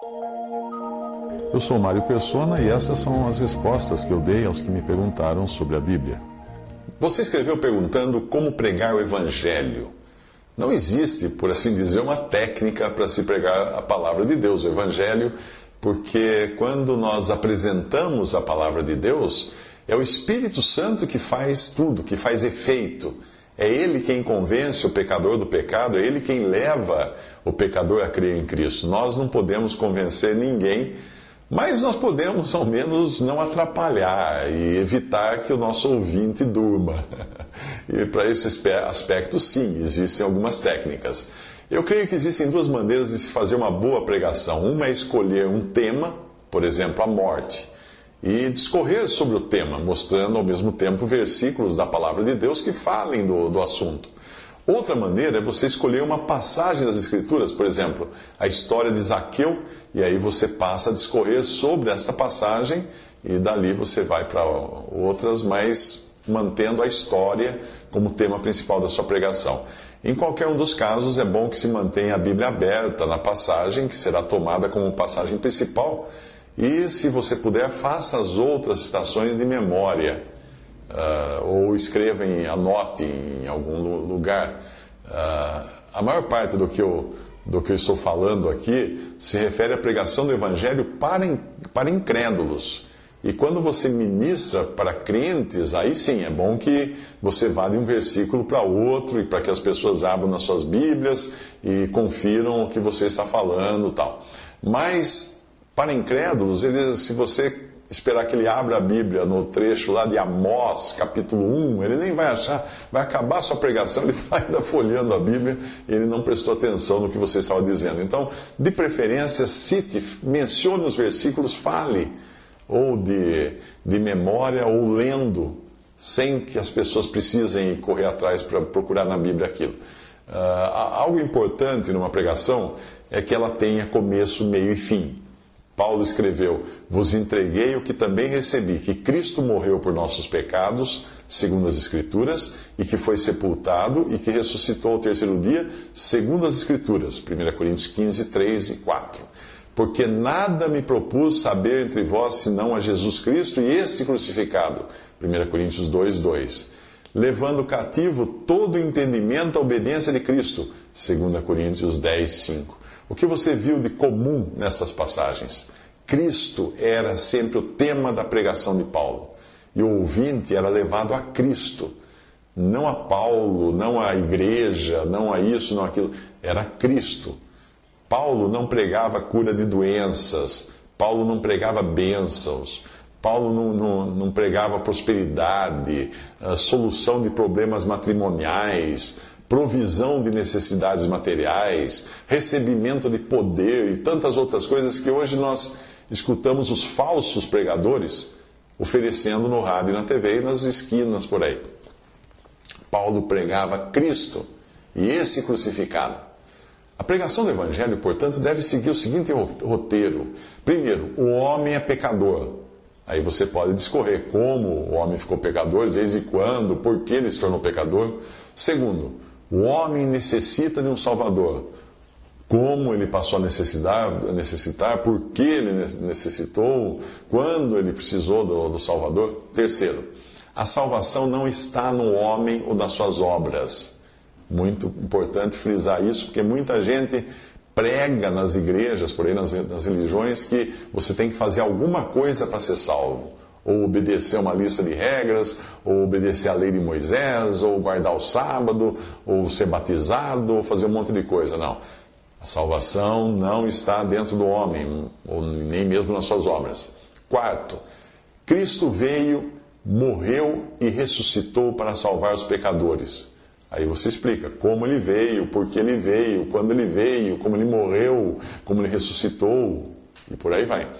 Eu sou Mário Persona e essas são as respostas que eu dei aos que me perguntaram sobre a Bíblia. Você escreveu perguntando como pregar o Evangelho. Não existe, por assim dizer, uma técnica para se pregar a palavra de Deus, o Evangelho, porque quando nós apresentamos a palavra de Deus, é o Espírito Santo que faz tudo, que faz efeito. É Ele quem convence o pecador do pecado, é Ele quem leva o pecador a crer em Cristo. Nós não podemos convencer ninguém, mas nós podemos, ao menos, não atrapalhar e evitar que o nosso ouvinte durma. E para esse aspecto, sim, existem algumas técnicas. Eu creio que existem duas maneiras de se fazer uma boa pregação. Uma é escolher um tema, por exemplo, a morte, e discorrer sobre o tema, mostrando ao mesmo tempo versículos da palavra de Deus que falem do assunto. Outra maneira é você escolher uma passagem das Escrituras, por exemplo, a história de Zaqueu, e aí você passa a discorrer sobre esta passagem, e dali você vai para outras, mas mantendo a história como tema principal da sua pregação. Em qualquer um dos casos, é bom que se mantenha a Bíblia aberta na passagem, que será tomada como passagem principal, e, se você puder, faça as outras citações de memória. Ou escreva, anote em algum lugar. A maior parte do que eu estou falando aqui se refere à pregação do Evangelho para incrédulos. E quando você ministra para crentes, aí sim, é bom que você vá de um versículo para outro, e para que as pessoas abram nas suas Bíblias e confiram o que você está falando e tal. Mas, para incrédulos, se você esperar que ele abra a Bíblia no trecho lá de Amós, capítulo 1, ele nem vai achar, vai acabar a sua pregação, ele está ainda folheando a Bíblia e ele não prestou atenção no que você estava dizendo. Então, de preferência, cite, mencione os versículos, fale, ou de memória, ou lendo, sem que as pessoas precisem correr atrás para procurar na Bíblia aquilo. Algo importante numa pregação é que ela tenha começo, meio e fim. Paulo escreveu: vos entreguei o que também recebi, que Cristo morreu por nossos pecados, segundo as Escrituras, e que foi sepultado e que ressuscitou ao terceiro dia, segundo as Escrituras. 1 Coríntios 15, 3 e 4. Porque nada me propus saber entre vós, senão a Jesus Cristo e este crucificado. 1 Coríntios 2, 2. Levando cativo todo o entendimento à obediência de Cristo. 2 Coríntios 10, 5. O que você viu de comum nessas passagens? Cristo era sempre o tema da pregação de Paulo. E o ouvinte era levado a Cristo. Não a Paulo, não a igreja, não a isso, não aquilo. Era Cristo. Paulo não pregava cura de doenças. Paulo não pregava bênçãos. Paulo não pregava prosperidade, solução de problemas matrimoniais, provisão de necessidades materiais, recebimento de poder e tantas outras coisas que hoje nós escutamos os falsos pregadores oferecendo no rádio e na TV e nas esquinas por aí. Paulo pregava Cristo e esse crucificado. A pregação do Evangelho, portanto, deve seguir o seguinte roteiro. Primeiro, o homem é pecador. Aí você pode discorrer como o homem ficou pecador, desde quando, por que ele se tornou pecador. Segundo, o homem necessita de um Salvador. Como ele passou a necessitar, por que ele necessitou, quando ele precisou do Salvador. Terceiro, a salvação não está no homem ou nas suas obras. Muito importante frisar isso, porque muita gente prega nas igrejas, por aí nas religiões, que você tem que fazer alguma coisa para ser salvo. Ou obedecer uma lista de regras, ou obedecer a lei de Moisés, ou guardar o sábado, ou ser batizado, ou fazer um monte de coisa. Não. A salvação não está dentro do homem, ou nem mesmo nas suas obras. Quarto, Cristo veio, morreu e ressuscitou para salvar os pecadores. Aí você explica como ele veio, por que ele veio, quando ele veio, como ele morreu, como ele ressuscitou, e por aí vai.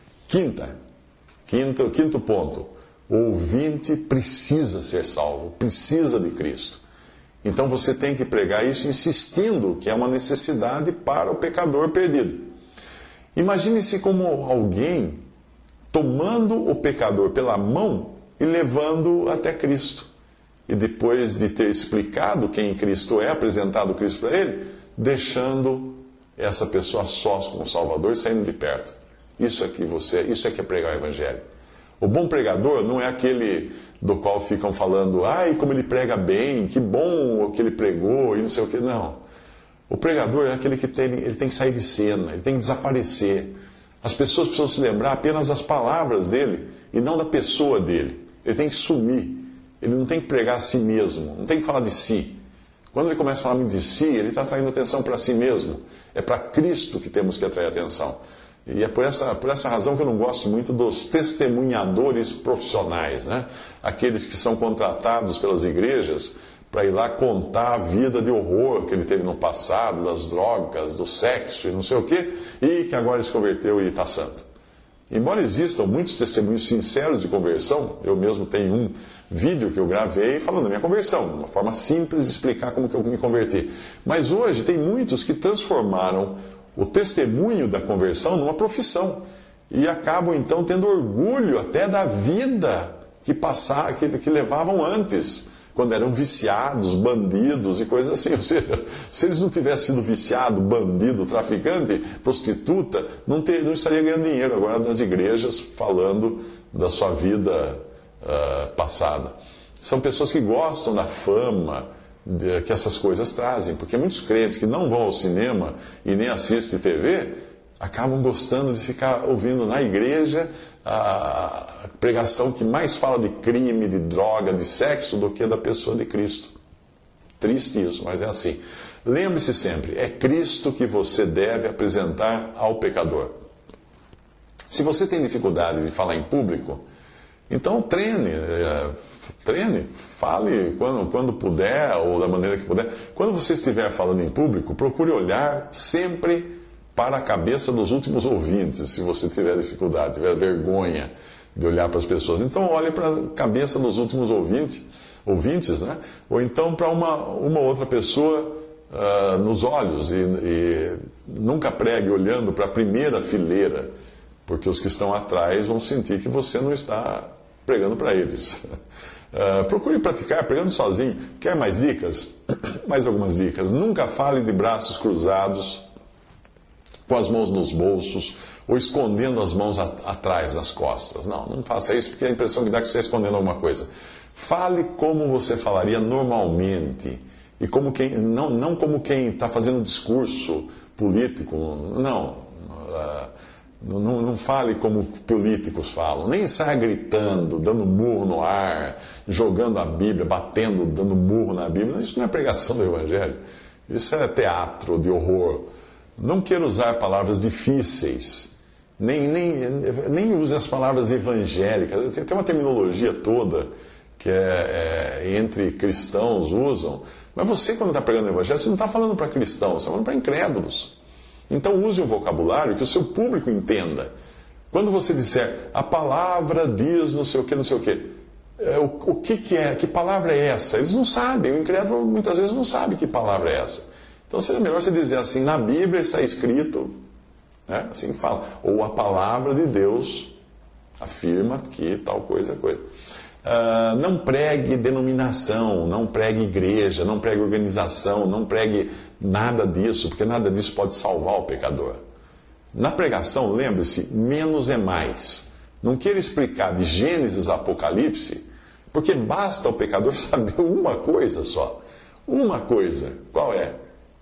Quinto ponto, o ouvinte precisa ser salvo, precisa de Cristo. Então você tem que pregar isso insistindo que é uma necessidade para o pecador perdido. Imagine-se como alguém tomando o pecador pela mão e levando-o até Cristo. E depois de ter explicado quem Cristo é, apresentado Cristo para ele, deixando essa pessoa a sós com o Salvador saindo de perto. Isso é que é pregar o Evangelho. O bom pregador não é aquele do qual ficam falando, ai, como ele prega bem, que bom o que ele pregou e não sei o que. Não. O pregador é aquele que ele tem que sair de cena, ele tem que desaparecer. As pessoas precisam se lembrar apenas das palavras dele e não da pessoa dele. Ele tem que sumir. Ele não tem que pregar a si mesmo, não tem que falar de si. Quando ele começa a falar de si, ele está atraindo atenção para si mesmo. É para Cristo que temos que atrair atenção. E é por essa razão que eu não gosto muito dos testemunhadores profissionais, né? Aqueles que são contratados pelas igrejas para ir lá contar a vida de horror que ele teve no passado, das drogas, do sexo e não sei o quê, e que agora se converteu e está santo. Embora existam muitos testemunhos sinceros de conversão, eu mesmo tenho um vídeo que eu gravei falando da minha conversão, uma forma simples de explicar como que eu me converti. Mas hoje tem muitos que transformaram o testemunho da conversão numa profissão e acabam então tendo orgulho até da vida que levavam antes, quando eram viciados, bandidos e coisas assim. Ou seja, se eles não tivessem sido viciado, bandido, traficante, prostituta, não estaria ganhando dinheiro agora nas igrejas falando da sua vida passada. São pessoas que gostam da fama que essas coisas trazem, porque muitos crentes que não vão ao cinema e nem assistem TV, acabam gostando de ficar ouvindo na igreja a pregação que mais fala de crime, de droga, de sexo, do que da pessoa de Cristo. Triste isso, mas é assim. Lembre-se sempre, é Cristo que você deve apresentar ao pecador. Se você tem dificuldade de falar em público, então treine, fale quando puder, ou da maneira que puder. Quando você estiver falando em público, procure olhar sempre para a cabeça dos últimos ouvintes, se você tiver dificuldade, tiver vergonha de olhar para as pessoas. Então olhe para a cabeça dos últimos ouvintes, né? Ou então para uma outra pessoa nos olhos, e nunca pregue olhando para a primeira fileira, porque os que estão atrás vão sentir que você não está pregando para eles. Procure praticar pregando sozinho. Quer mais dicas? Mais algumas dicas. Nunca fale de braços cruzados, com as mãos nos bolsos, ou escondendo as mãos atrás das costas. Não faça isso, porque a impressão que dá é que você está escondendo alguma coisa. Fale como você falaria normalmente, e não como quem está fazendo um discurso político. Não fale como políticos falam, nem saia gritando, dando murro no ar, jogando a Bíblia, batendo, dando murro na Bíblia. Isso não é pregação do Evangelho, isso é teatro de horror. Não queira usar palavras difíceis, nem use as palavras evangélicas. Tem uma terminologia toda que entre cristãos usam, mas você, quando está pregando o Evangelho, você não está falando para cristãos, você está falando para incrédulos. Então use um vocabulário que o seu público entenda. Quando você disser, a palavra diz não sei o que, o que é? Que palavra é essa? Eles não sabem, o incrédulo muitas vezes não sabe que palavra é essa. Então seria melhor você dizer assim, na Bíblia está escrito, né? Assim fala, ou a palavra de Deus afirma que tal coisa é coisa. Não pregue denominação, não pregue igreja, não pregue organização, não pregue nada disso, porque nada disso pode salvar o pecador. Na pregação, lembre-se, menos é mais. Não queira explicar de Gênesis a Apocalipse, porque basta o pecador saber uma coisa só. Uma coisa. Qual é?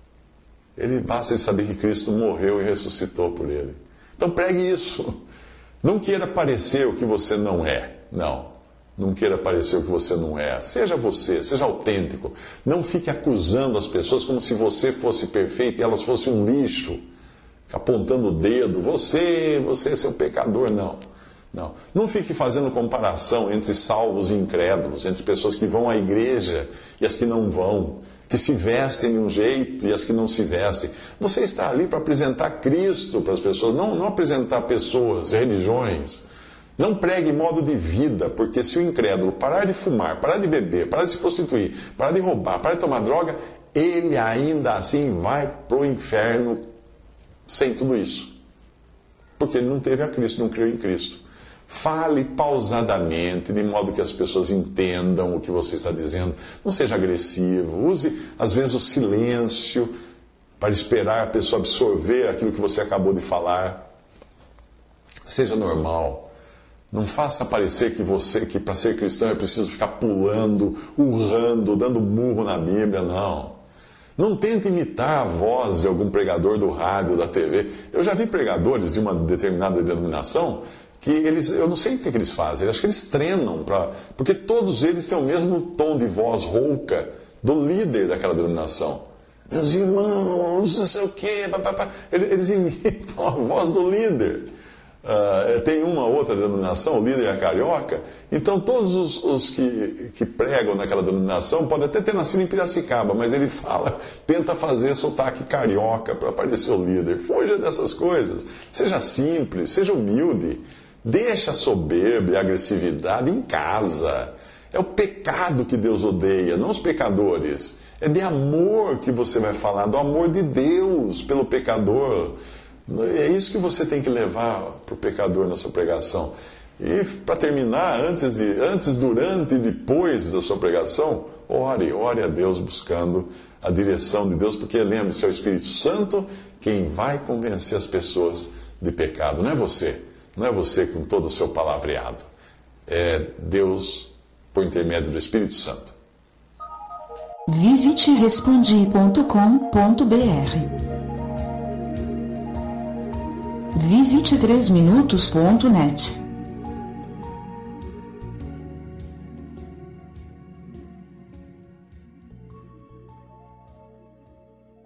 Basta ele saber que Cristo morreu e ressuscitou por ele. Então pregue isso. Não queira parecer o que você não é. Não queira parecer o que você não é. Seja você, seja autêntico. Não fique acusando as pessoas como se você fosse perfeito e elas fossem um lixo, apontando o dedo. Você é seu pecador. Não fique fazendo comparação entre salvos e incrédulos, entre pessoas que vão à igreja e as que não vão, que se vestem de um jeito e as que não se vestem. Você está ali para apresentar Cristo para as pessoas, não apresentar pessoas, religiões. Não pregue modo de vida, porque se o incrédulo parar de fumar, parar de beber, parar de se prostituir, parar de roubar, parar de tomar droga, ele ainda assim vai para o inferno sem tudo isso. Porque ele não teve a Cristo, não creu em Cristo. Fale pausadamente, de modo que as pessoas entendam o que você está dizendo. Não seja agressivo. Use, às vezes, o silêncio para esperar a pessoa absorver aquilo que você acabou de falar. Seja normal. Não faça parecer que para ser cristão é preciso ficar pulando, urrando, dando burro na Bíblia, não. Não tente imitar a voz de algum pregador do rádio, da TV. Eu já vi pregadores de uma determinada denominação que eu não sei o que eles fazem, eu acho que eles treinam, porque todos eles têm o mesmo tom de voz rouca do líder daquela denominação. Meus irmãos, não sei o quê, eles imitam a voz do líder. Tem uma outra denominação, o líder é carioca, então todos os que pregam naquela denominação podem até ter nascido em Piracicaba, mas ele tenta fazer sotaque carioca para parecer o líder. Fuja dessas coisas, seja simples, seja humilde, deixa a soberba e a agressividade em casa. É o pecado que Deus odeia, não os pecadores. É de amor que você vai falar, do amor de Deus pelo pecador. É isso que você tem que levar para o pecador na sua pregação. E para terminar, antes, durante e depois da sua pregação, ore a Deus buscando a direção de Deus, porque lembre-se, é o Espírito Santo quem vai convencer as pessoas de pecado. Não é você com todo o seu palavreado. É Deus por intermédio do Espírito Santo. Visite respondi.com.br. Visite 3minutos.net.